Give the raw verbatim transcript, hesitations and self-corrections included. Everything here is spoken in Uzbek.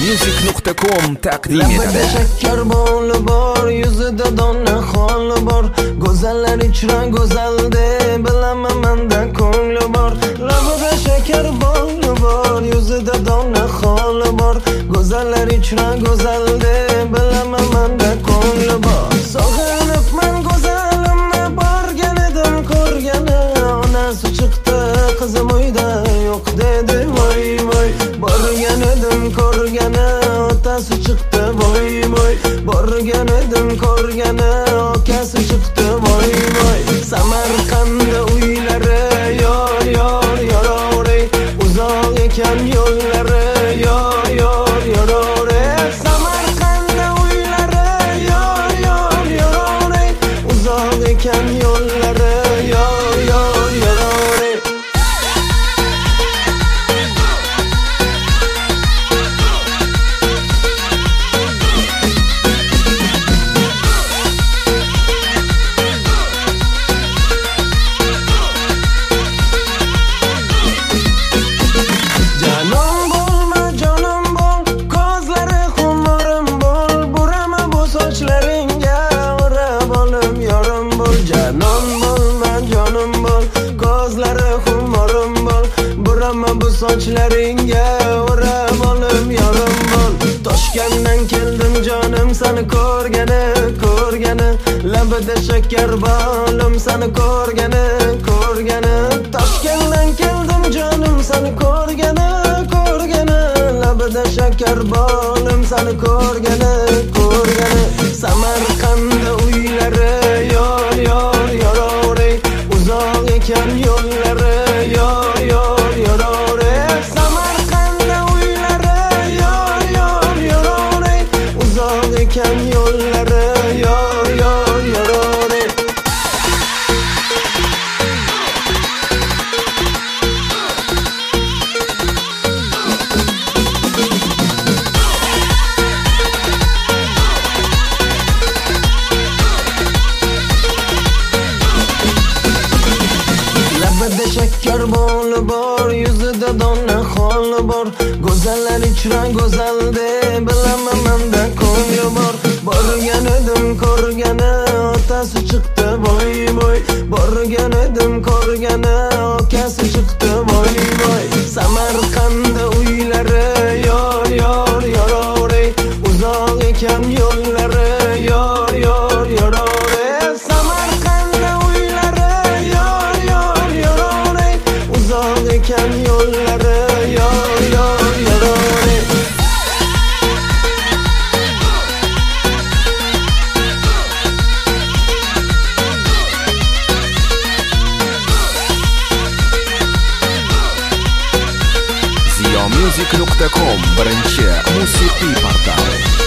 music nuqta com taqdim etadi. Shakkar boli bor, yuzida dona xoli bor, go'zallar ichra go'zalde bilaman menda ko'ngli bor. Labida shakkar boli bor, yuzida dona xoli bor, go'zallar ichra go'zalde bilaman menda ko'ngli bor. Sog'inibman go'zalimni borgan edim ko'rgani, onasi chiqdi qizim uyda yo'q dedi voy voy. Borgan edim ko'rgani, otasi chiqdi voy voy. Borgan edim ko'rgani, akasi chiqdi voy voy. Samarqandda uylari yor yor yorore, uzoq ekan yo'llari yor yor yorore. Samarqandda uylari yor yor yorore, uzoq ekan yo'llari yor yor yorore. Bu sochlaringga o'rab olib yorim bol. Toshkentdan keldim jonim seni ko'rgani ko'rgani, labida shakkar bolim seni ko'rgani ko'rgani. Toshkentdan keldim jonim seni ko'rgani ko'rgani, labida shakkar bolim seni ko'rgani ko'rgani. Samarqandda uylari yor yor yorore, uzoq ekan yo'llari yor yor yorore. Samarqandda uylari yor yor yorore, uzoq ekan yo'llari yor yor yorore. Labida shakkar boli bor, yuzida dona xoli bor, go'zallar ichra go'zalde bilaman menda ko'ngli bor. Borgan edim ko'rgani, otasi chiqdi voy voy. Borgan edim ko'rgani, akasi chiqdi voy voy. Samarqandda uylari yor yor yorore, uzoq ekan yo'llari yor yor yorore. Samarqandda uylari yor yor yorore, uzoq ekan yo'llari yor yor yorore. ziyo music nuqta com birinchi musiqiy portali.